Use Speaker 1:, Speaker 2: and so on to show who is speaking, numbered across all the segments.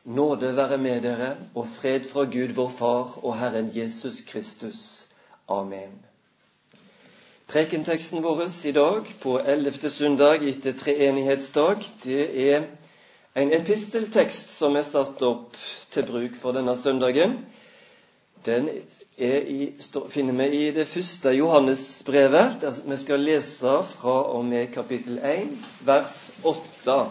Speaker 1: Nåde være med dere, og fred fra Gud vår Far og Herren Jesus Kristus. Amen. Prekenteksten vår i dag, på 11. søndag etter treenighetsdag, det er en episteltekst som er satt opp til bruk for denne søndagen. Den finner vi i det første Johannesbrevet, der vi skal lese fra og med kapittel 1, vers 8.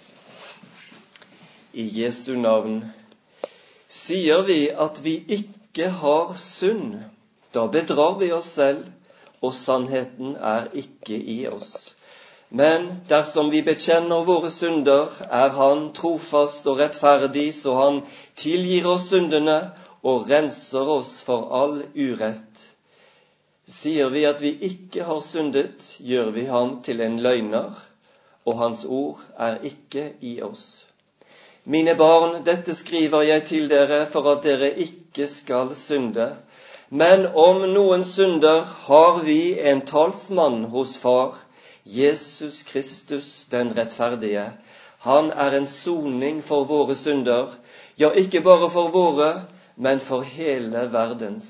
Speaker 1: I Jesu navn. Sier vi at vi ikke har synd, da bedrar vi oss selv, og sannheten er ikke i oss. Men dersom vi bekjenner våre synder, er han trofast og rettferdig, så han tilgir oss syndene og renser oss for all urett. Sier vi at vi ikke har syndet, gjør vi ham til en løgner, og hans ord er ikke i oss. Mine barn, dette skriver jeg til dere for at dere ikke skal synde. Men om noen synder, har vi en talsmann hos Far, Jesus Kristus den rettferdige. Han er en soning for våre synder, ja, ikke bare for våre, men for hele verdens.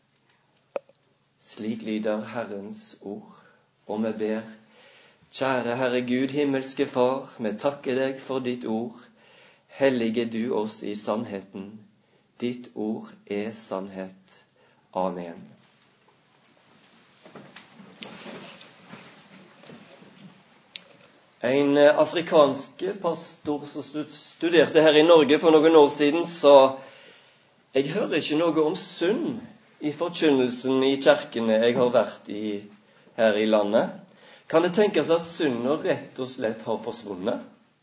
Speaker 1: Slik lyder Herrens ord, og vi ber. Kjære Herre Gud, himmelske Far, vi takker deg for ditt ord. Hellige du oss i sannheten. Ditt ord er sannhet. Amen. En afrikansk pastor som studerte her i Norge for noen år siden, sa: jeg hører ikke noe om synd i forkynnelsen i kirkene jeg har vært i her i landet. Kan det tenkes at synden rett og slett har forsvunnet?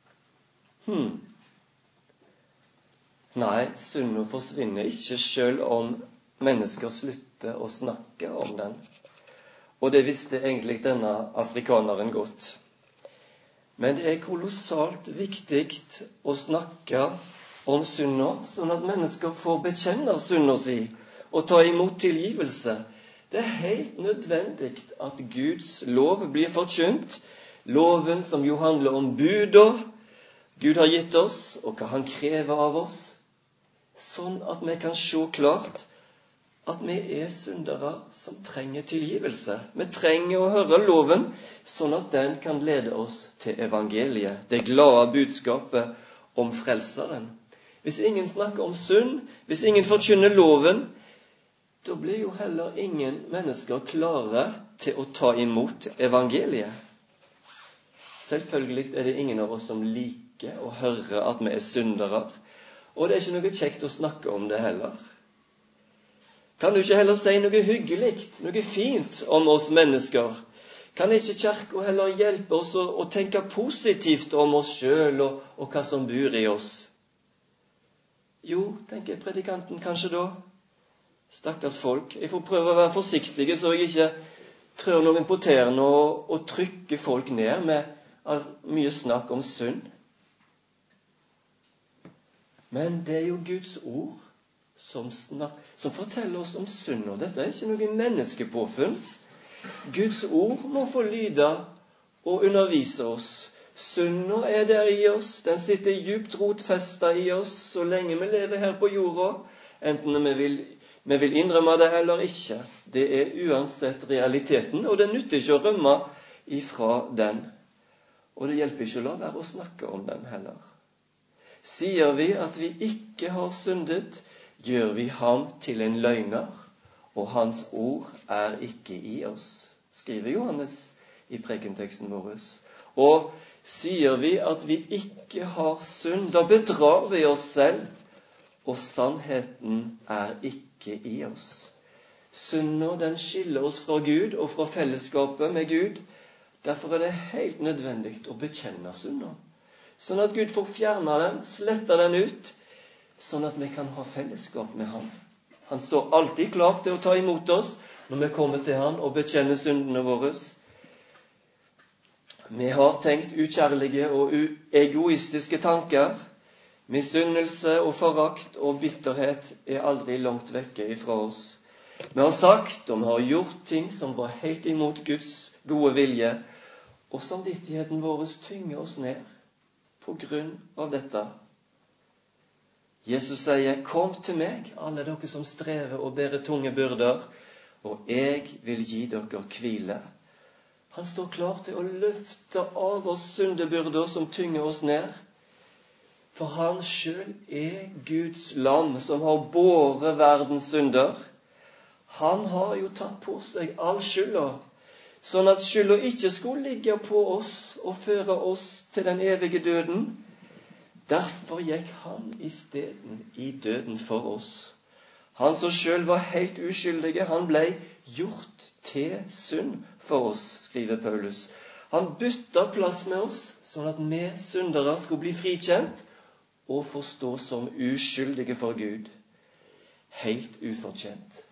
Speaker 1: Nei, synden forsvinner ikke selv om mennesker slutter å snakke om den. Og det visste egentlig denne afrikaneren godt. Men det er kolossalt viktig å snakke om synden, sånn at mennesker får bekjenne synden sin og ta imot tilgivelse. Det er helt nødvendig at Guds lov blir forkynt, loven som jo handler om buder Gud har gitt oss, og hva han krever av oss, sånn at vi kan se klart at vi er syndere som trenger tilgivelse. Vi trenger å høre loven, sånn at den kan lede oss til evangeliet, det glade budskapet om frelseren. Hvis ingen snakker om synd, hvis ingen forkynner loven, da blir jo heller ingen mennesker klare til å ta imot evangeliet. Selvfølgelig er det ingen av oss som liker å høre at vi er syndere, og det er ikke noe kjekt å snakke om det heller. Kan du ikke heller si noe hyggelig, noe fint om oss mennesker? Kan ikke kirken heller hjelpe oss å tenke positivt om oss selv og hva som bor i oss? Jo, tenker predikanten kanskje da. Stakkars folk, jeg får prøve å være forsiktig så jeg ikke trør noen på tærne og trykker folk ned med mye snakk om synd. Men det er jo Guds ord som forteller oss om synd, og dette er ikke noe menneskepåfunn. Guds ord må få lyde og undervise oss. Synden er der i oss, den sitter djupt rotfestet i oss så lenge vi lever her på jorda, enten vi vil innrømme det eller ikke. Det er uansett realiteten, og det nytter ikke å rømme ifra den. Og det hjelper ikke å la være å snakke om den heller. Sier vi at vi ikke har syndet, gjør vi ham til en løgner, og hans ord er ikke i oss, skriver Johannes i prekenteksten vår. Og sier vi at vi ikke har synd, da bedrar vi oss selv, og sannheten er ikke i oss. Synden, den skiller oss fra Gud og fra fellesskapet med Gud. Derfor er det helt nødvendig å bekjenne synden, sånn at Gud får fjerne den, slette den ut, sånn at vi kan ha fellesskap med han. Han står alltid klar til å ta imot oss når vi kommer til han og bekjenner syndene våre. Vi har tenkt ukjærlige og egoistiske tanker. Misunnelse og forakt og bitterhet er aldri langt vekke ifra oss. Vi har sagt og vi har gjort ting som var helt imot Guds gode vilje, og samvittigheten vår tynger oss ned på grunn av dette. Jesus sier, kom til meg, alle dere som strever og bærer tunge byrder, og jeg vil gi dere hvile. Han står klar til å løfte av oss syndebyrder som tynger oss ned. For han selv er Guds lam som har båret verdens synder. Han har jo tatt på seg all skylda, sånn at skylda ikke skulle ligge på oss og føre oss til den evige døden. Derfor gikk han i døden for oss. Han som selv var helt uskyldige, han ble gjort til synd for oss, skriver Paulus. Han bytta plass med oss, sånn at vi syndere skulle bli frikjent og forstå som uskyldige for Gud. Helt ufortjent.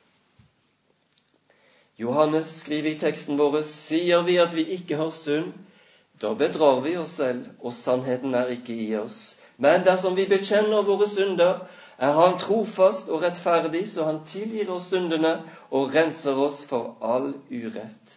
Speaker 1: Johannes skriver i teksten vår, sier vi at vi ikke har synd, da bedrar vi oss selv, og sannheten er ikke i oss. Men dersom vi bekjenner våre synder, er han trofast og rettferdig, så han tilgir oss syndene og renser oss for all urett.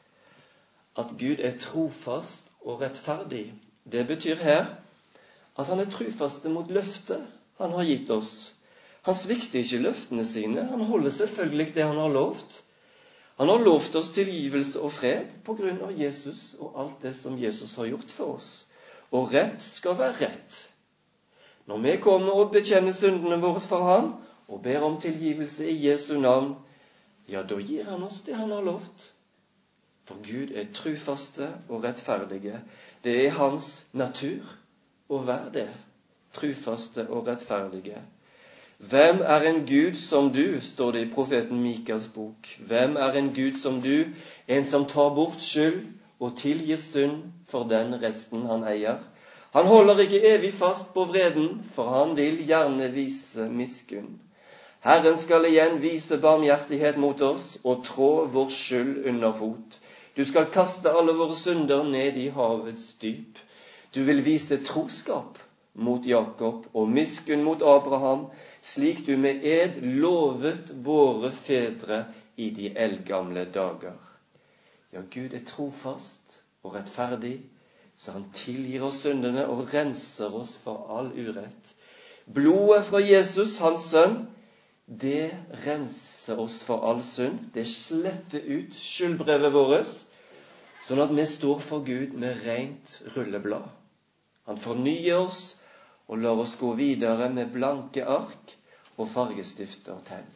Speaker 1: At Gud er trofast og rettferdig, det betyr her at han er trofast mot løftet han har gitt oss. Han svikter ikke løftene sine, han holder selvfølgelig det han har lovt. Han har lovt oss tilgivelse og fred på grunn av Jesus og alt det som Jesus har gjort for oss. Og rett skal være rett. Når vi kommer og bekjenner syndene våre for ham, og ber om tilgivelse i Jesu navn, ja, da gir han oss det han har lovt. For Gud er trufaste og rettferdige. Det er hans natur å være det, trufaste og rettferdige. Hvem er en Gud som du, står det i profeten Mikas bok. Hvem er en Gud som du, en som tar bort skyld og tilgir synd for den resten han eier. Han holder ikke evig fast på vreden, for han vil gjerne vise miskunn. Herren skal igjen vise barmhjertighet mot oss og trå vår skyld under fot. Du skal kaste alle våre synder ned i havets dyp. Du vil vise troskap mot Jakob og miskunn mot Abraham, slik du med ed lovet våre fedre i de eldgamle dager. Ja, Gud er trofast og rettferdig, så han tilgir oss syndene og renser oss for all urett. Blodet fra Jesus, hans sønn, det renser oss for all synd. Det sletter ut skyldbrevet vårt, sånn at vi står for Gud med rent rulleblad. Han fornyer oss og lar oss gå videre med blanke ark og fargestifter til.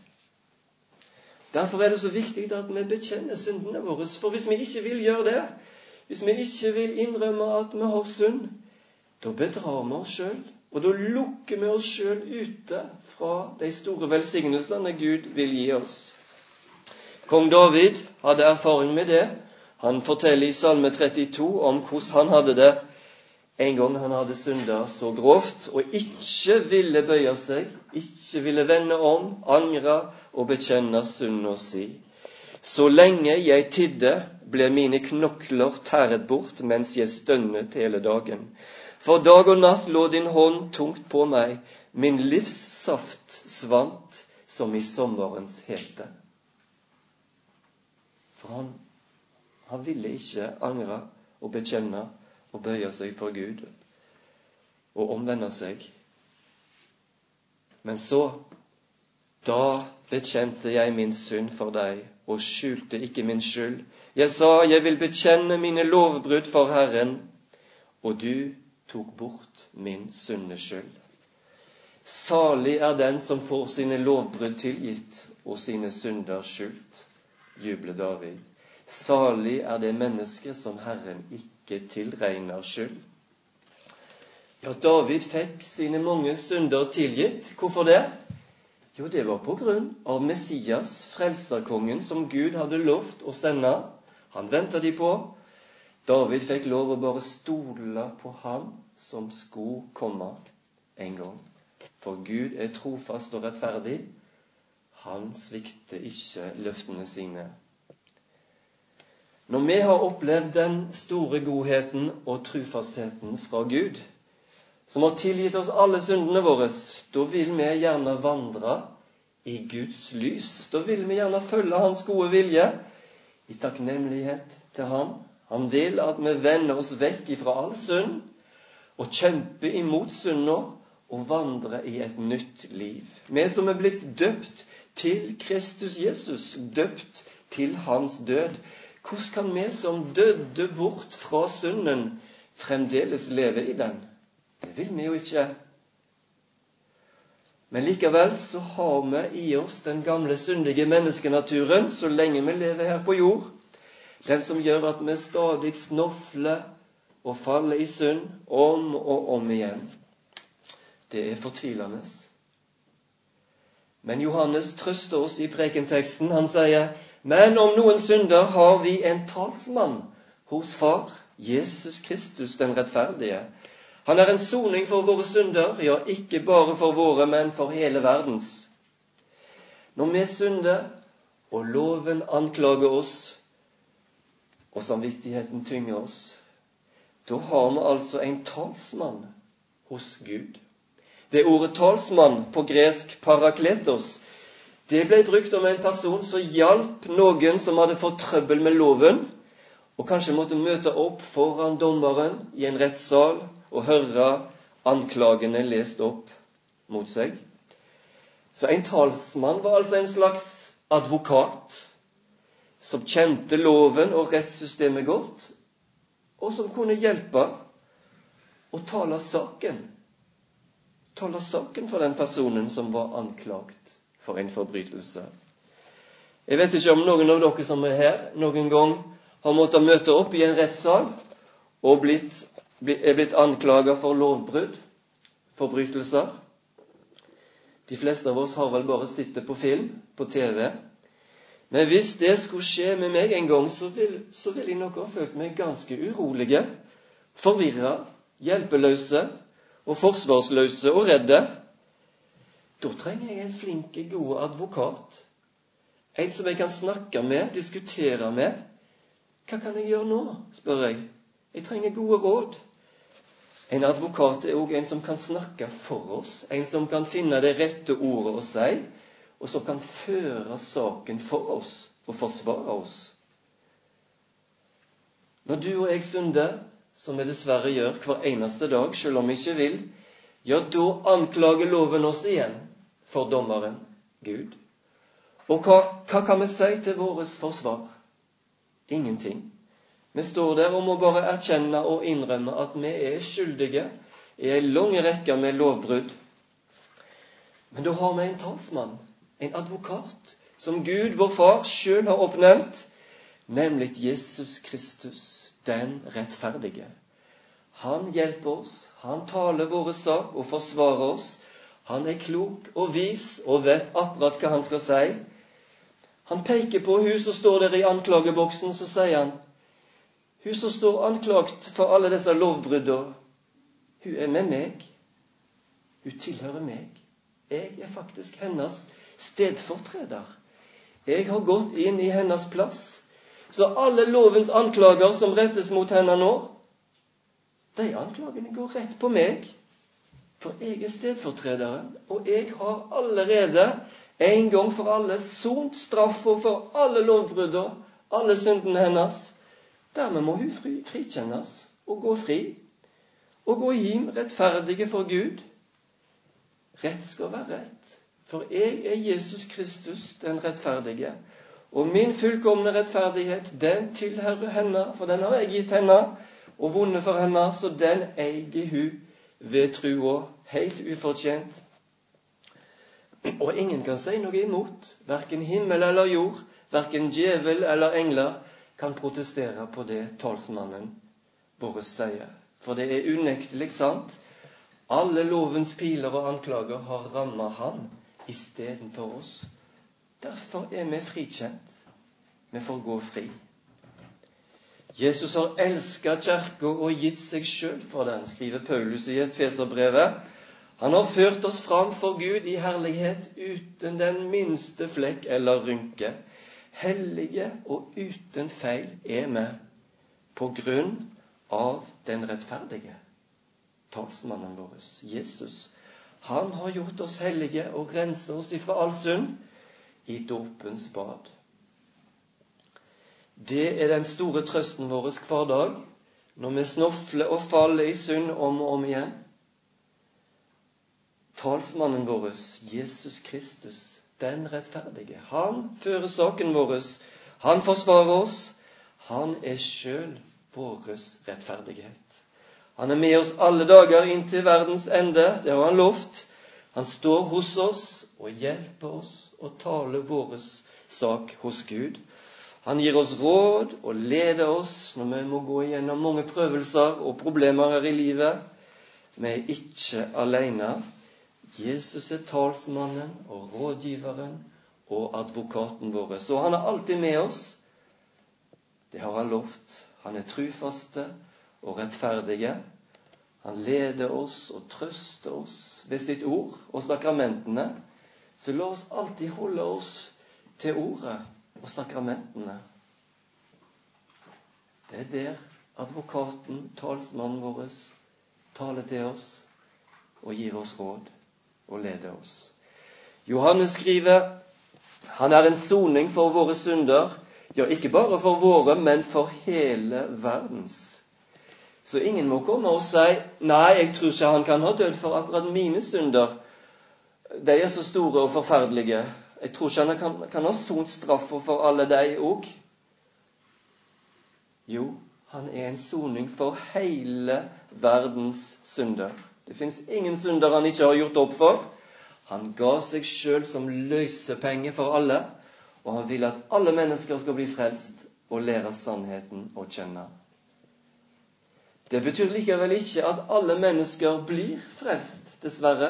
Speaker 1: Derfor er det så viktig at vi bekjenner syndene våre, for hvis vi ikke vil gjøre det, hvis vi ikke vil innrømme at vi har synd, da bedrar vi oss selv, og da lukker vi oss selv ute fra de store velsignelsene Gud vil gi oss. Kong David hadde erfaring med det. Han forteller i Salme 32 om hvordan han hadde det en gang han hadde syndet så grovt, og ikke ville bøye seg, ikke ville vende om, angre og bekjenne synda si. Så lenge jeg tidde, ble mine knokler tæret bort, mens jeg stønnet hele dagen. For dag og natt lå din hånd tungt på meg, min livs saft svant som i sommerens hete. For han ville ikke angre og bekjenne og bøye seg for Gud og omvende seg. Men så, da bekjente jeg min synd for deg og skjulte ikke min skyld. Jeg sa, jeg vil bekjenne mine lovbrudd for Herren, og du tok bort min syndeskyld. Salig er den som får sine lovbrudd tilgitt og sine synder skjult, jubler David. Salig er det menneske som Herren ikke tilregner skyld. Ja, David fikk sine mange synder tilgitt. Hvorfor det? Jo, det var på grunn av Messias, frelserkongen, som Gud hadde lovt å sende. Han ventet de på. David fikk lov å bare stole på han som skulle komme en gang. For Gud er trofast og rettferdig. Han svikter ikke løftene sine. Når vi har opplevd den store godheten og trofastheten fra Gud, som har tilgitt oss alle syndene våre, da vil vi gjerne vandre i Guds lys. Da vil vi gjerne følge hans gode vilje i takknemlighet til han. Han vil at vi vender oss vekk fra all synd og kjemper imot synda å vandre i et nytt liv. Vi som er blitt døpt til Kristus Jesus, døpt til hans død. Hvordan kan vi som døde bort fra synden fremdeles leve i den? Det vil vi jo ikke. Men likevel så har vi i oss den gamle syndige menneskenaturen så lenge vi lever her på jord. Den som gjør at vi stadig snofler og faller i synd om og om igjen. Det er fortvilende. Men Johannes trøster oss i prekenteksten. Han sier, men om noen synder har vi en talsmann hos far, Jesus Kristus den rettferdige. Han er en soning for våre synder, ja, ikke bare for våre, men for hele verdens. Når vi synder, og loven anklager oss, og samvittigheten tynger oss, da har vi altså en talsmann hos Gud. Det ordet talsmann, på gresk parakletos, det ble brukt om en person som hjalp noen som hadde fått trøbbel med loven, og kanskje måtte møte opp foran dommeren i en rettssal og høre anklagene lest opp mot seg. Så en talsmann var altså en slags advokat som kjente loven og rettssystemet godt, og som kunne hjelpe å tale saken for den personen som var anklagt for en forbrytelse. Jeg vet ikke om noen av dere som er her noen gang har måttet møte opp i en rettssal og er blitt anklaget for lovbrudd, forbrytelser. De fleste av oss har vel bare sittet på film, på TV. Men hvis det skulle skje med meg en gang, så vil jeg nok ha følt meg ganske urolige, forvirret, hjelpeløse og forsvarsløse og redde. Da trenger jeg en flinke, god advokat. En som jeg kan snakke med, diskutere med. Hva kan jeg gjøre nå, spør jeg. Jeg trenger gode råd. En advokat er også en som kan snakke for oss, en som kan finne det rette ordet å si, og som kan føre saken for oss og forsvare oss. Når du og jeg synder, som vi dessverre gjør hver eneste dag, selv om vi ikke vil, ja, da anklager loven oss igjen for dommeren, Gud. Og hva kan vi si til våres forsvar? Ingenting. Vi står der og må bare erkjenne og innrømme at vi er skyldige i en lang rekke med lovbrudd. Men da har vi en talsmann, en advokat, som Gud, vår far, selv har oppnevnt, nemlig Jesus Kristus, den rettferdige. Han hjelper oss, han taler våre sak og forsvarer oss. Han er klok og vis og vet akkurat hva han skal si. Han peker på hun som står der i anklageboksen, så sier han, hun som står anklagt for alle disse lovbrudder, hun er med meg. Hun tilhører meg. Jeg er faktisk hennes stedfortreder. Jeg har gått inn i hennes plass. Så alle lovens anklager som rettes mot henne nå, de anklagene går rett på meg. For jeg er stedfortrederen, og jeg har allerede en gang for alle sont straffer for alle lovbrudder, alle syndene hennes. Dermed må hun frikjennes og gå fri, og gå hjem rettferdige for Gud. Rett skal være rett, for jeg er Jesus Kristus, den rettferdige. Og min fullkomne rettferdighet, den tilhører henne, for den har jeg gitt henne, og vunnet for henne, så den eier hun ved tro, helt ufortjent. Og ingen kan si noe imot, hverken himmel eller jord, hverken djevel eller engler, kan protestere på det talsmannen våre sier. For det er unektelig sant. Alle lovens piler og anklager har rammet han i stedet for oss. Derfor er vi frikjent. Vi får gå fri. Jesus har elsket kirken og gitt seg selv for den, skriver Paulus i Efeserbrevet. Han har ført oss fram for Gud i herlighet uten den minste flekk eller rynke. Hellige og uten feil er vi på grunn av den rettferdige. Talsmannen vår, Jesus, han har gjort oss hellige og renset oss ifra all synd i dåpens bad. Det er den store trøsten vår hver dag, når vi snofler og faller i synd om og om igjen. talsmannen vår, Jesus Kristus, den rettferdige. Han fører saken vår, han forsvarer oss, han selv vår rettferdighet. Han med oss alle dager inntil verdens ende, det har han lovt. Han står hos oss og hjelper oss å tale vår sak hos Gud. Han gir oss råd og leder oss når vi må gå igjennom mange prøvelser og problemer her i livet. Vi ikke alene. Jesus talsmannen og rådgiveren og advokaten vår. Så han alltid med oss. Det har han lovt. Han trufaste og rettferdige. Han leder oss og trøster oss ved sitt ord og sakramentene. Så la oss alltid holde oss til ordet og sakramentene. Det der advokaten, talsmannen vår, taler til oss og gir oss råd og leder oss. Johannes skriver, han en soning for våre synder, ja, ikke bare for våre, men for hele verdens. Så ingen må komme og si, nei, jeg tror ikke han kan ha dødd for akkurat mine synder. De så store og forferdelige. Jeg tror ikke han kan ha sont straff for alle de også. Jo, han en soning for hele verdens synder. Det finnes ingen synder han ikke har gjort opp for. Han ga seg selv som løsepenge for alle, og han vil at alle mennesker skal bli frelst og lære sannheten å kjenne. Det betyr likevel ikke at alle mennesker blir frelst, dessverre.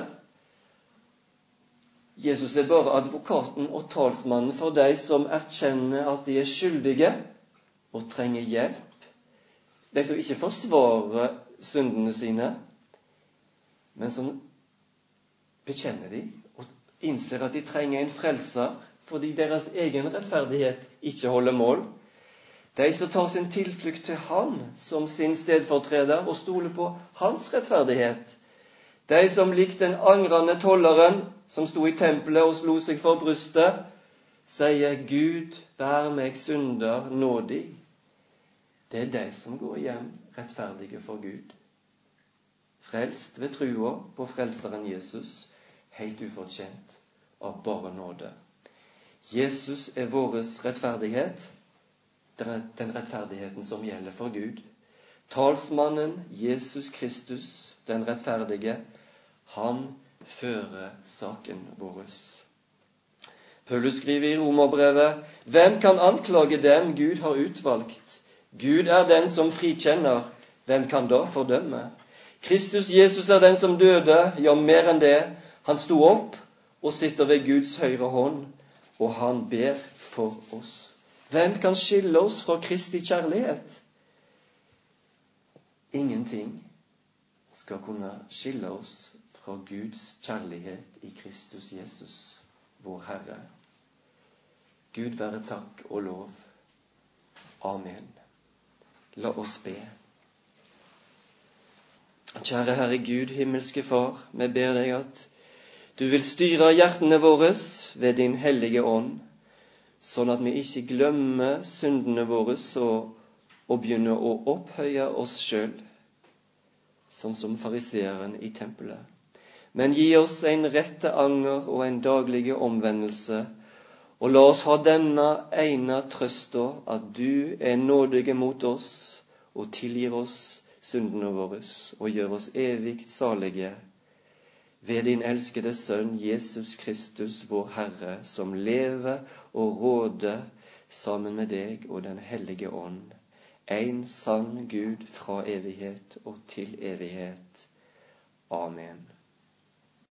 Speaker 1: Jesus bare advokaten og talsmannen for de som erkjenner at de skyldige og trenger hjelp. De som ikke forsvarer syndene sine, men som bekjenner de og innser at de trenger en frelser fordi deres egen rettferdighet ikke holder mål. De som tar sin tilflukt til han som sin stedfortreder og stoler på hans rettferdighet. De som likt den angrende tolleren som sto i tempelet og slo seg for brystet, sier Gud, vær meg synder nådig. Det de som går hjem rettferdige for Gud. Frelst ved trua på frelseren Jesus, helt ufortjent av bare nåde. Jesus vår rettferdighet, den rettferdigheten som gjelder for Gud. Talsmannen, Jesus Kristus, den rettferdige, han fører saken vår. Paulus skriver i Romerbrevet, hvem kan anklage dem Gud har utvalgt? Gud den som frikjenner, hvem kan da fordømme? Kristus Jesus den som døde, ja mer enn det. Han sto opp og sitter ved Guds høyre hånd, og han ber for oss. Hvem kan skille oss fra Kristi kjærlighet? Ingenting skal kunne skille oss fra Guds kjærlighet i Kristus Jesus, vår Herre. Gud være takk og lov. Amen. La oss be. Kjære Herre Gud, himmelske Far, vi ber deg at du vil styre hjertene våre ved din hellige ånd, sånn at vi ikke glemmer syndene våre og begynner å opphøye oss selv, sånn som fariseeren i tempelet. Men gi oss en rette anger og en daglige omvendelse, og la oss ha denne ene trøsta at du nådige mot oss og tilgir oss syndene våre og gjør oss evigt salige ved din elskede Sønn Jesus Kristus, vår Herre, som lever og råder sammen med deg og den hellige ånd, en sann Gud fra evighet og til evighet. Amen.